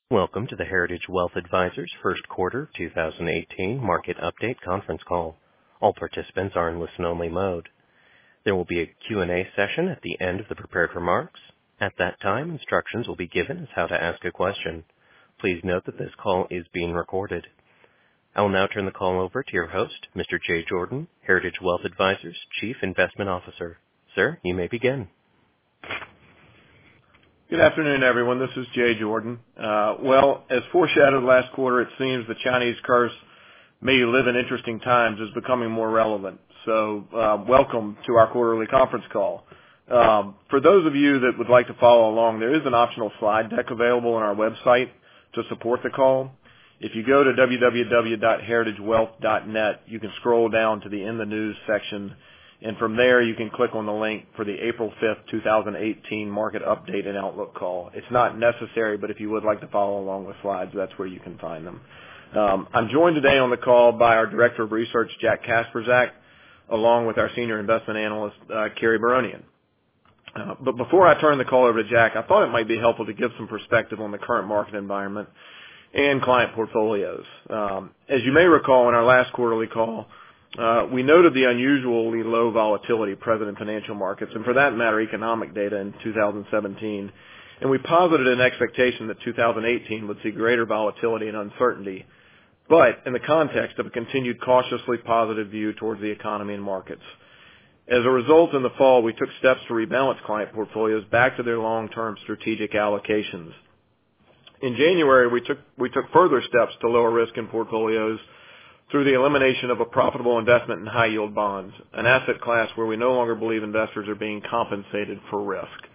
Welcome to the Heritage Wealth Advisors First Quarter 2018 Market Update Conference Call. All participants are in listen-only mode. There will be a Q&A session at the end of the prepared remarks. At that time, instructions will be given as how to ask a question. Please note that this call is being recorded. I will now turn the call over to your host, Mr. Jay Jordan, Heritage Wealth Advisors Chief Investment Officer. Sir, you may begin. Good afternoon, everyone. This is Jay Jordan. As foreshadowed last quarter, it seems the Chinese curse, "May you live in interesting times," is becoming more relevant. So welcome to our quarterly conference call. For those of you that would like to follow along, there is an optional slide deck available on our website to support the call. If you go to www.heritagewealth.net, you can scroll down to the In the News section, and from there you can click on the link for the April 5th, 2018 Market Update and Outlook call. It's not necessary, but if you would like to follow along with slides, that's where you can find them. I'm joined today on the call by our Director of Research, Jack Kasperzak, along with our Senior Investment Analyst, Kerry Baronian. But before I turn the call over to Jack, I thought it might be helpful to give some perspective on the current market environment and client portfolios. As you may recall, in our last quarterly call, we noted the unusually low volatility present in financial markets, and for that matter, economic data in 2017. And we posited an expectation that 2018 would see greater volatility and uncertainty, but in the context of a continued cautiously positive view towards the economy and markets. As a result, in the fall, we took steps to rebalance client portfolios back to their long-term strategic allocations. In January, we took further steps to lower risk in portfolios through the elimination of a profitable investment in high-yield bonds, an asset class where we no longer believe investors are being compensated for risk.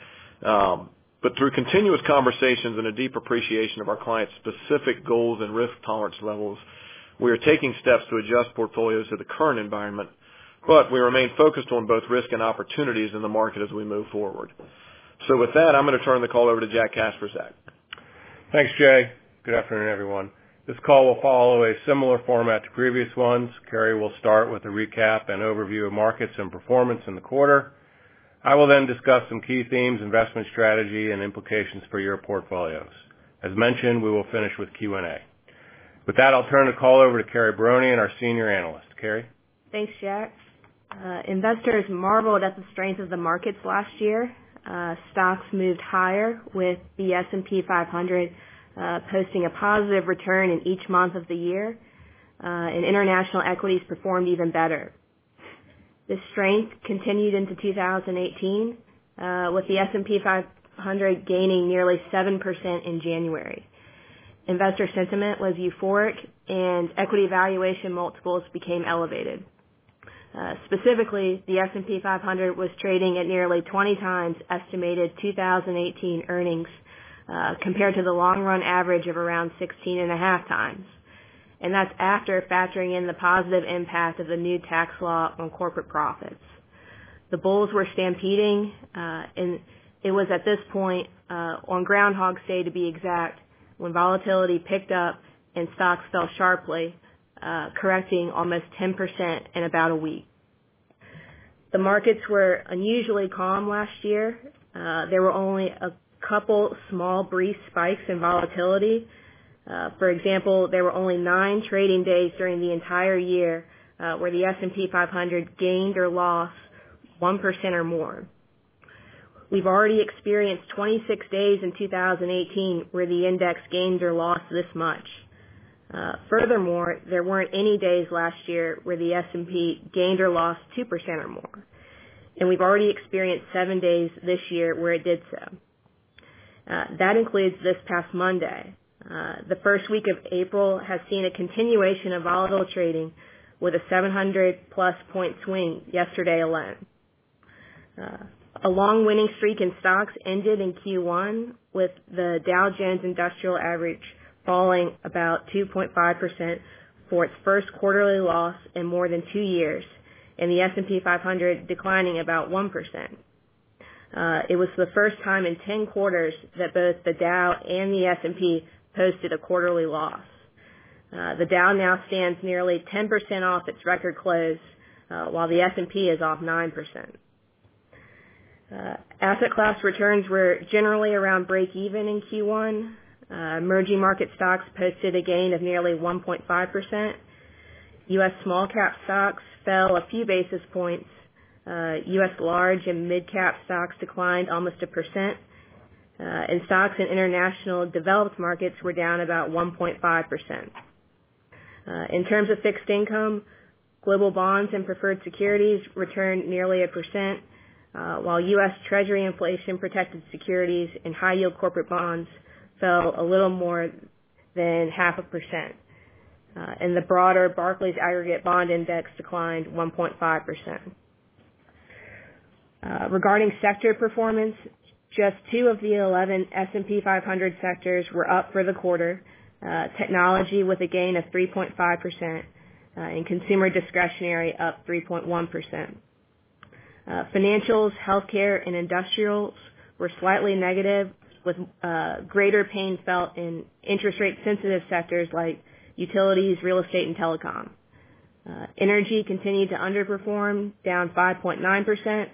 But through continuous conversations and a deep appreciation of our clients' specific goals and risk tolerance levels, we are taking steps to adjust portfolios to the current environment, but we remain focused on both risk and opportunities in the market as we move forward. So with that, I'm going to turn the call over to Jack Kasperzak. Thanks, Jay. Good afternoon, everyone. This call will follow a similar format to previous ones. Kerry will start with a recap and overview of markets and performance in the quarter. I will then discuss some key themes, investment strategy, and implications for your portfolios. As mentioned, we will finish with Q&A. With that, I'll turn the call over to Kerry Baronian, our Senior Analyst. Kerry? Thanks, Jack. Investors marveled at the strength of the markets last year. Stocks moved higher with the S&P 500 posting a positive return in each month of the year, and international equities performed even better. This strength continued into 2018, with the S&P 500 gaining nearly 7% in January. Investor sentiment was euphoric, and equity valuation multiples became elevated. Specifically, the S&P 500 was trading at nearly 20 times estimated 2018 earnings, compared to the long-run average of around 16.5 times. And that's after factoring in the positive impact of the new tax law on corporate profits. The bulls were stampeding, and it was at this point, on Groundhog's Day to be exact, when volatility picked up and stocks fell sharply, correcting almost 10% in about a week. The markets were unusually calm last year. There were only a couple small brief spikes in volatility. For example, there were only 9 trading days during the entire year where the S&P 500 gained or lost 1% or more. We've already experienced 26 days in 2018 where the index gained or lost this much. Furthermore, there weren't any days last year where the S&P gained or lost 2% or more. And we've already experienced 7 days this year where it did so. That includes this past Monday. The first week of April has seen a continuation of volatile trading with a 700-plus point swing yesterday alone. A long winning streak in stocks ended in Q1 with the Dow Jones Industrial Average falling about 2.5% for its first quarterly loss in more than 2 years, and the S&P 500 declining about 1%. It was the first time in 10 quarters that both the Dow and the S&P posted a quarterly loss. The Dow now stands nearly 10% off its record close, while the S&P is off 9%. Asset class returns were generally around break even in Q1. Emerging market stocks posted a gain of nearly 1.5%. U.S. small cap stocks fell a few basis points. U.S. large and mid cap stocks declined almost 1%. And stocks in international developed markets were down about 1.5%. In terms of fixed income, global bonds and preferred securities returned nearly 1%, while U.S. Treasury inflation-protected securities and high-yield corporate bonds fell a little more than 0.5%. And the broader Barclays Aggregate Bond Index declined 1.5%. Regarding sector performance, just 2 of the 11 S&P 500 sectors were up for the quarter. Technology with a gain of 3.5%, and consumer discretionary up 3.1%. Financials, healthcare, and industrials were slightly negative, with greater pain felt in interest rate sensitive sectors like utilities, real estate, and telecom. Energy continued to underperform, down 5.9%,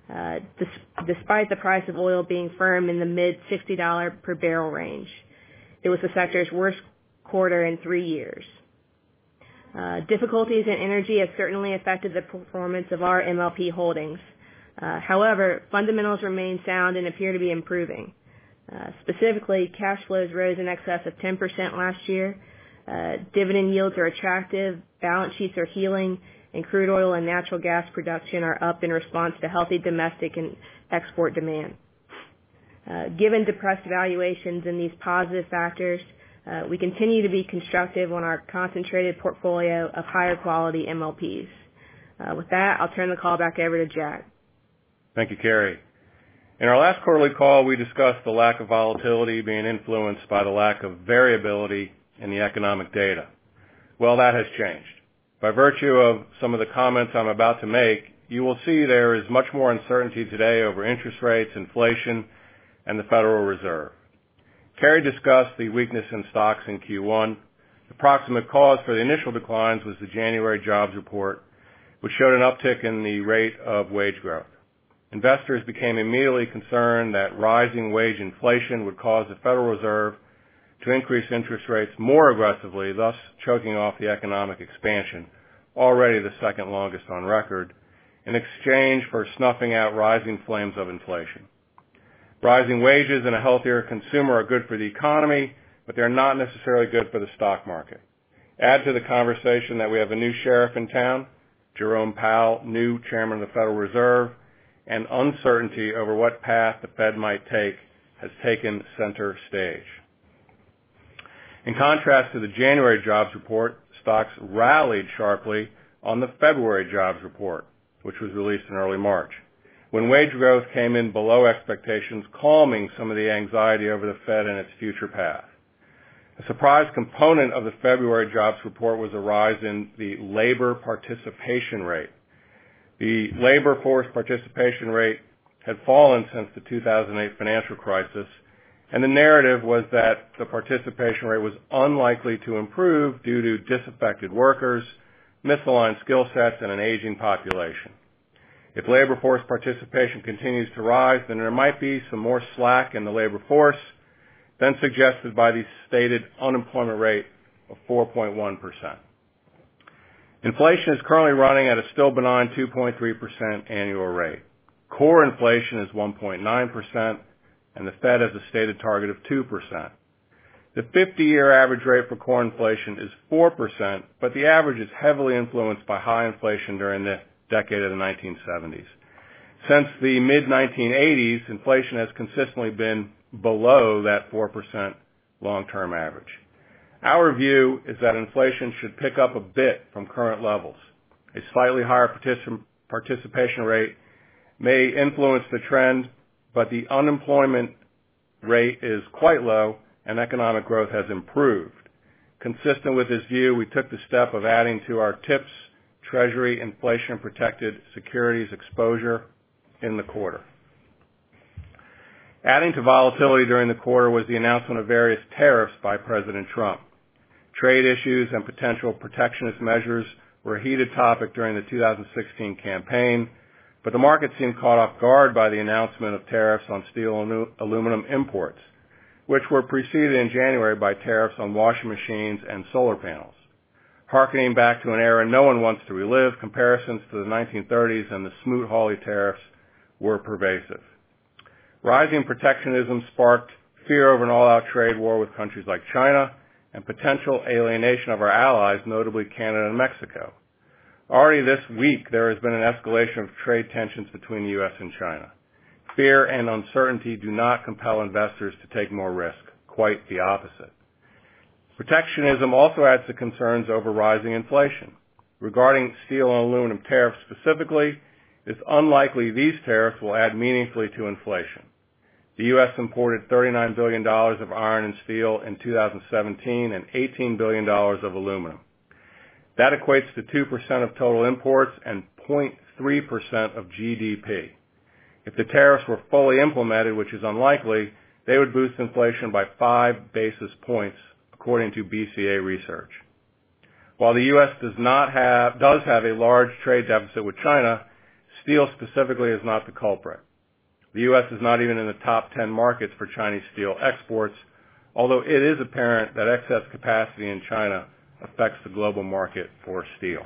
despite the price of oil being firm in the mid $60 per barrel range. It was the sector's worst quarter in 3 years. Difficulties in energy have certainly affected the performance of our MLP holdings. However, fundamentals remain sound and appear to be improving. Specifically, cash flows rose in excess of 10% last year. Dividend yields are attractive, balance sheets are healing, and crude oil and natural gas production are up in response to healthy domestic and export demand. Given depressed valuations and these positive factors, we continue to be constructive on our concentrated portfolio of higher quality MLPs. With that, I'll turn the call back over to Jack. Thank you, Carrie. In our last quarterly call, we discussed the lack of volatility being influenced by the lack of variability in the economic data. Well, that has changed. By virtue of some of the comments I'm about to make, you will see there is much more uncertainty today over interest rates, inflation, and the Federal Reserve. Carrie discussed the weakness in stocks in Q1. The proximate cause for the initial declines was the January jobs report, which showed an uptick in the rate of wage growth. Investors became immediately concerned that rising wage inflation would cause the Federal Reserve to increase interest rates more aggressively, thus choking off the economic expansion, already the second longest on record, in exchange for snuffing out rising flames of inflation. Rising wages and a healthier consumer are good for the economy, but they're not necessarily good for the stock market. Add to the conversation that we have a new sheriff in town, Jerome Powell, new chairman of the Federal Reserve, and uncertainty over what path the Fed might take has taken center stage. In contrast to the January jobs report, stocks rallied sharply on the February jobs report, which was released in early March, when wage growth came in below expectations, calming some of the anxiety over the Fed and its future path. A surprise component of the February jobs report was a rise in the labor participation rate. The labor force participation rate had fallen since the 2008 financial crisis, and the narrative was that the participation rate was unlikely to improve due to disaffected workers, misaligned skill sets, and an aging population. If labor force participation continues to rise, then there might be some more slack in the labor force than suggested by the stated unemployment rate of 4.1%. Inflation is currently running at a still benign 2.3% annual rate. Core inflation is 1.9%, and the Fed has a stated target of 2%. The 50-year average rate for core inflation is 4%, but the average is heavily influenced by high inflation during the decade of the 1970s. Since the mid-1980s, inflation has consistently been below that 4% long-term average. Our view is that inflation should pick up a bit from current levels. A slightly higher participation rate may influence the trend, but the unemployment rate is quite low and economic growth has improved. Consistent with this view, we took the step of adding to our TIPS Treasury inflation-protected securities exposure in the quarter. Adding to volatility during the quarter was the announcement of various tariffs by President Trump. Trade issues and potential protectionist measures were a heated topic during the 2016 campaign, but the market seemed caught off guard by the announcement of tariffs on steel and aluminum imports, which were preceded in January by tariffs on washing machines and solar panels. Harkening back to an era no one wants to relive, comparisons to the 1930s and the Smoot-Hawley tariffs were pervasive. Rising protectionism sparked fear over an all-out trade war with countries like China and potential alienation of our allies, notably Canada and Mexico. Already this week, there has been an escalation of trade tensions between the U.S. and China. Fear and uncertainty do not compel investors to take more risk, quite the opposite. Protectionism also adds to concerns over rising inflation. Regarding steel and aluminum tariffs specifically, it's unlikely these tariffs will add meaningfully to inflation. The U.S. imported $39 billion of iron and steel in 2017 and $18 billion of aluminum. That equates to 2% of total imports and 0.3% of GDP. If the tariffs were fully implemented, which is unlikely, they would boost inflation by 5 basis points, according to BCA research. While the U.S. does have a large trade deficit with China, steel specifically is not the culprit. The U.S. is not even in the top 10 markets for Chinese steel exports, although it is apparent that excess capacity in China affects the global market for steel.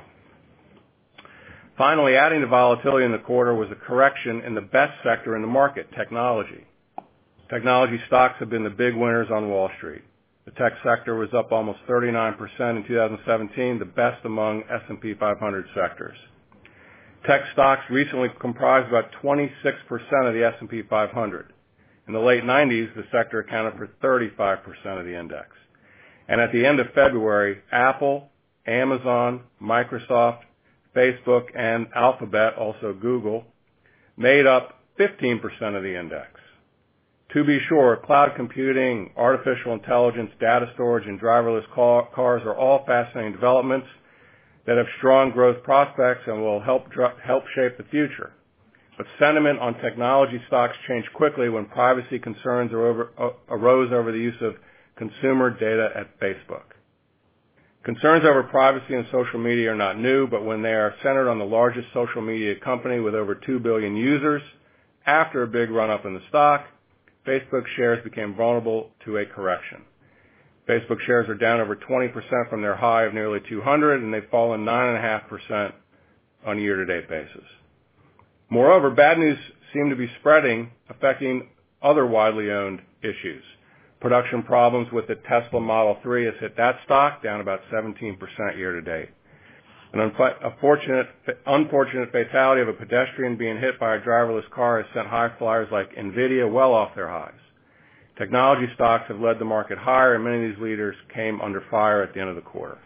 Finally, adding to volatility in the quarter was a correction in the best sector in the market, technology. Technology stocks have been the big winners on Wall Street. The tech sector was up almost 39% in 2017, the best among S&P 500 sectors. Tech stocks recently comprised about 26% of the S&P 500. In the late 90s, the sector accounted for 35% of the index. And at the end of February, Apple, Amazon, Microsoft, Facebook, and Alphabet, also Google, made up 15% of the index. To be sure, cloud computing, artificial intelligence, data storage, and driverless cars are all fascinating developments that have strong growth prospects and will help shape the future. But sentiment on technology stocks changed quickly when privacy concerns arose over the use of consumer data at Facebook. Concerns over privacy in social media are not new, but when they are centered on the largest social media company with over 2 billion users, after a big run-up in the stock, Facebook shares became vulnerable to a correction. Facebook shares are down over 20% from their high of nearly 200, and they've fallen 9.5% on a year-to-date basis. Moreover, bad news seemed to be spreading, affecting other widely owned issues. Production problems with the Tesla Model 3 has hit that stock, down about 17% year-to-date. An unfortunate fatality of a pedestrian being hit by a driverless car has sent high flyers like NVIDIA well off their highs. Technology stocks have led the market higher, and many of these leaders came under fire at the end of the quarter.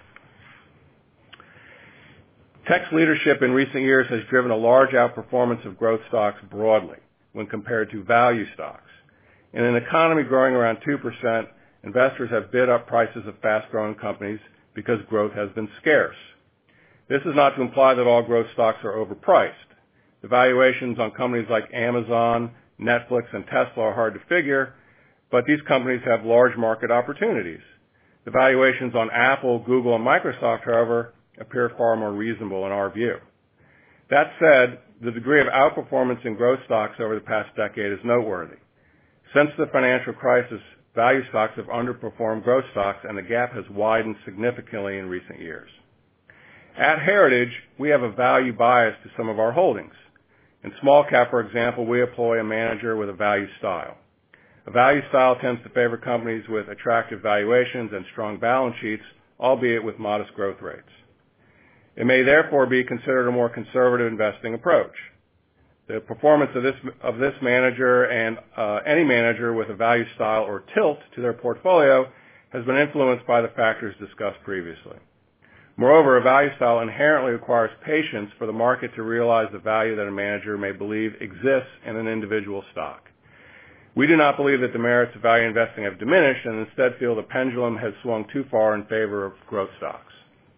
Tech's leadership in recent years has driven a large outperformance of growth stocks broadly when compared to value stocks. In an economy growing around 2%, investors have bid up prices of fast-growing companies because growth has been scarce. This is not to imply that all growth stocks are overpriced. The valuations on companies like Amazon, Netflix, and Tesla are hard to figure, but these companies have large market opportunities. The valuations on Apple, Google, and Microsoft, however, appear far more reasonable in our view. That said, the degree of outperformance in growth stocks over the past decade is noteworthy. Since the financial crisis, value stocks have underperformed growth stocks, and the gap has widened significantly in recent years. At Heritage, we have a value bias to some of our holdings. In small cap, for example, we employ a manager with a value style. A value style tends to favor companies with attractive valuations and strong balance sheets, albeit with modest growth rates. It may therefore be considered a more conservative investing approach. The performance of this manager and any manager with a value style or tilt to their portfolio has been influenced by the factors discussed previously. Moreover, a value style inherently requires patience for the market to realize the value that a manager may believe exists in an individual stock. We do not believe that the merits of value investing have diminished, and instead feel the pendulum has swung too far in favor of growth stocks.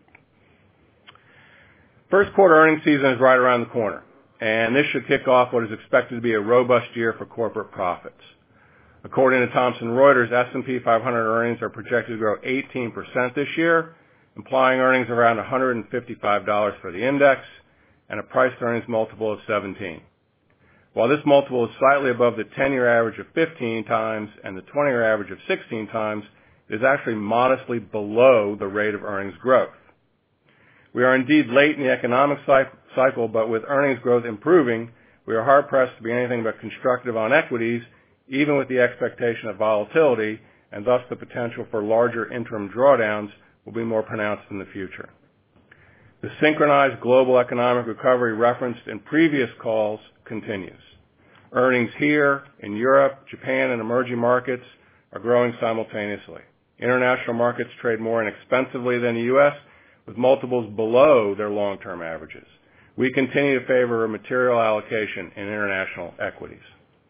First quarter earnings season is right around the corner, and this should kick off what is expected to be a robust year for corporate profits. According to Thomson Reuters, S&P 500 earnings are projected to grow 18% this year, implying earnings around $155 for the index and a price-to-earnings multiple of 17. While this multiple is slightly above the 10-year average of 15 times and the 20-year average of 16 times, it is actually modestly below the rate of earnings growth. We are indeed late in the economic cycle, but with earnings growth improving, we are hard-pressed to be anything but constructive on equities, even with the expectation of volatility, and thus the potential for larger interim drawdowns will be more pronounced in the future. The synchronized global economic recovery referenced in previous calls continues. Earnings here, in Europe, Japan, and emerging markets are growing simultaneously. International markets trade more inexpensively than the U.S., with multiples below their long-term averages. We continue to favor a material allocation in international equities.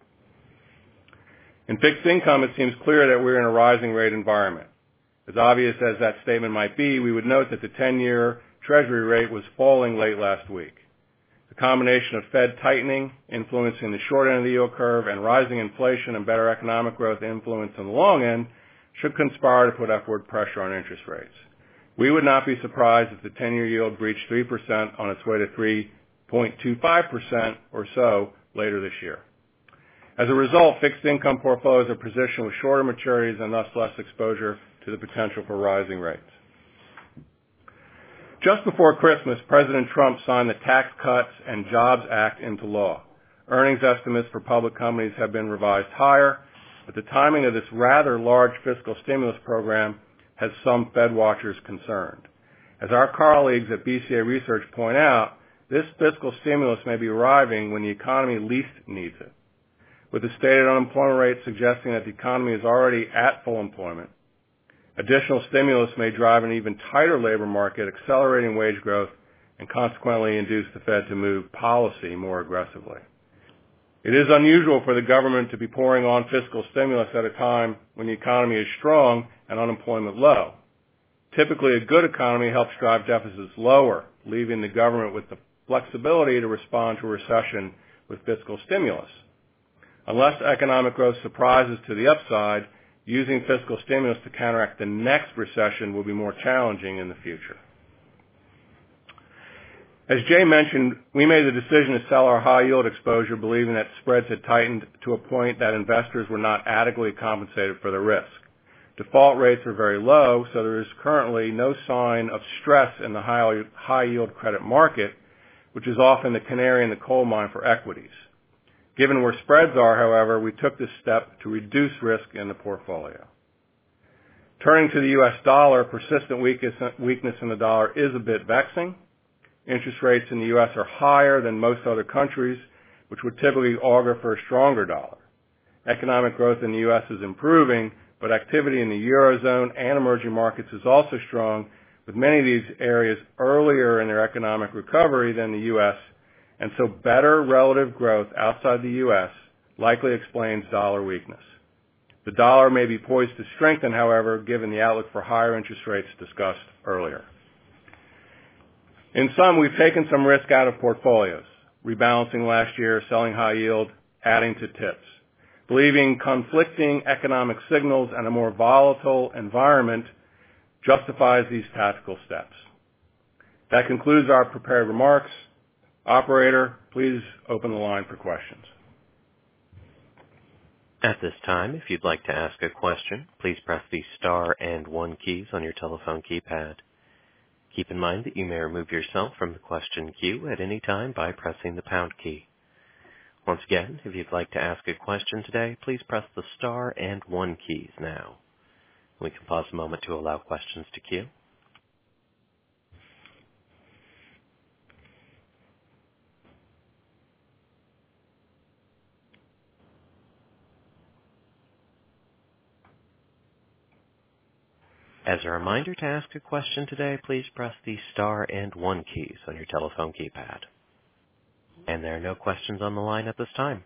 In fixed income, it seems clear that we're in a rising rate environment. As obvious as that statement might be, we would note that the 10-year Treasury rate was falling late last week. The combination of Fed tightening, influencing the short end of the yield curve, and rising inflation and better economic growth influencing the long end should conspire to put upward pressure on interest rates. We would not be surprised if the 10-year yield breached 3% on its way to 3.25% or so later this year. As a result, fixed income portfolios are positioned with shorter maturities and thus less exposure to the potential for rising rates. Just before Christmas, President Trump signed the Tax Cuts and Jobs Act into law. Earnings estimates for public companies have been revised higher, but the timing of this rather large fiscal stimulus program has some Fed watchers concerned. As our colleagues at BCA Research point out, this fiscal stimulus may be arriving when the economy least needs it. With the stated unemployment rate suggesting that the economy is already at full employment, additional stimulus may drive an even tighter labor market, accelerating wage growth and consequently induce the Fed to move policy more aggressively. It is unusual for the government to be pouring on fiscal stimulus at a time when the economy is strong and unemployment low. Typically, a good economy helps drive deficits lower, leaving the government with the flexibility to respond to a recession with fiscal stimulus. Unless economic growth surprises to the upside, using fiscal stimulus to counteract the next recession will be more challenging in the future. As Jay mentioned, we made the decision to sell our high yield exposure, believing that spreads had tightened to a point that investors were not adequately compensated for the risk. Default rates are very low, so there is currently no sign of stress in the high yield credit market, which is often the canary in the coal mine for equities. Given where spreads are, however, we took this step to reduce risk in the portfolio. Turning to the U.S. dollar, persistent weakness in the dollar is a bit vexing. Interest rates in the U.S. are higher than most other countries, which would typically augur for a stronger dollar. Economic growth in the U.S. is improving, but activity in the Eurozone and emerging markets is also strong, with many of these areas earlier in their economic recovery than the U.S., and so better relative growth outside the U.S. likely explains dollar weakness. The dollar may be poised to strengthen, however, given the outlook for higher interest rates discussed earlier. In sum, we've taken some risk out of portfolios, rebalancing last year, selling high yield, adding to TIPS. Believing conflicting economic signals and a more volatile environment justifies these tactical steps. That concludes our prepared remarks. Operator, please open the line for questions. At this time, if you'd like to ask a question, please press the star and 1 keys on your telephone keypad. Keep in mind that you may remove yourself from the question queue at any time by pressing the pound key. Once again, if you'd like to ask a question today, please press the star and 1 keys now. We can pause a moment to allow questions to queue. As a reminder, to ask a question today, please press the star and 1 keys on your telephone keypad. And there are no questions on the line at this time.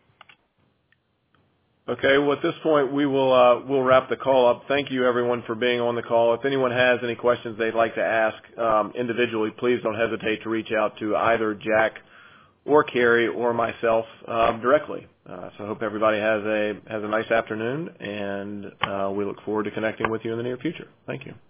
Okay, well, at this point, we'll wrap the call up. Thank you, everyone, for being on the call. If anyone has any questions they'd like to ask individually, please don't hesitate to reach out to either Jack or Carrie or myself directly. So I hope everybody has a nice afternoon, and we look forward to connecting with you in the near future. Thank you.